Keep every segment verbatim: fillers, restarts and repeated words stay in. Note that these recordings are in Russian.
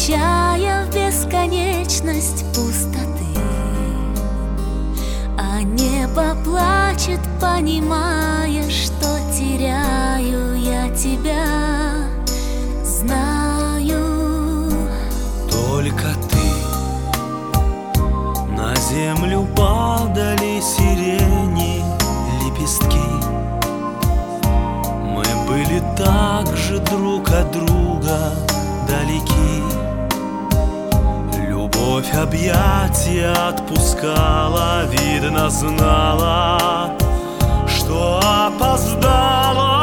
излучая в бесконечность пустоты. А небо плачет, понимая, что теряю я тебя. Знаю, только ты. На землю падали сирени лепестки. Мы были так же друг от друга далеки. Любовь объятия отпускала, видно знала, что опоздала.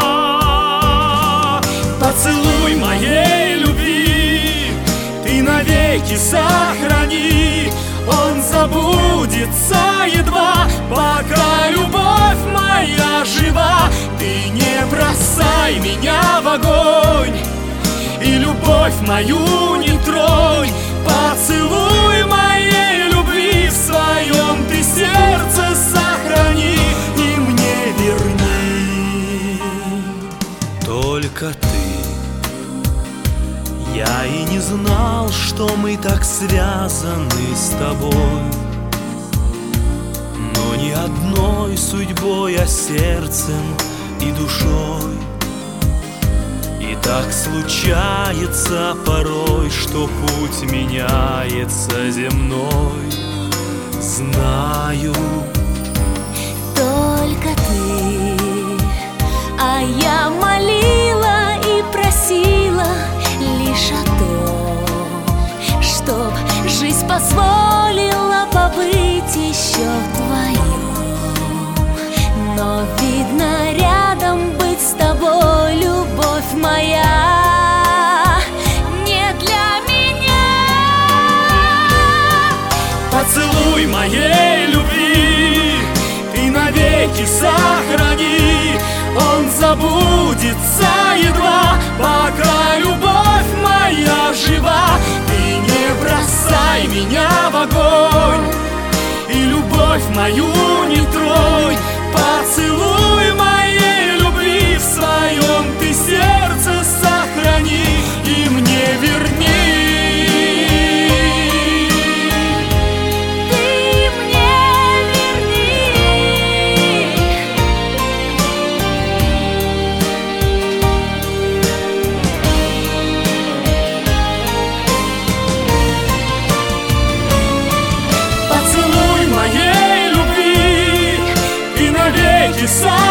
Поцелуй моей любви ты навеки сохрани. Он забудется едва, пока любовь моя жива. Ты не бросай меня в огонь и любовь мою не тронь. Поцелуй моей любви в своем ты сердце сохрани и мне верни. Только ты. Я и не знал, что мы так связаны с тобой, но ни одной судьбой, а сердцем и душой. И так случается порой, что путь меняется земной. Знаю, только ты. А я молила и просила лишь о том, чтоб жизнь позволила побыть еще вдвоем. Но видно, рядом быть с тобой, любовь моя, не для меня. поцелуй моей любви ты навеки сохрани. Он забудется едва, пока любовь моя жива. Ты не бросай меня в огонь и любовь мою не тронь. Поцелуй моей любви в своем ты сердце сохрани и мне верни. Сохрани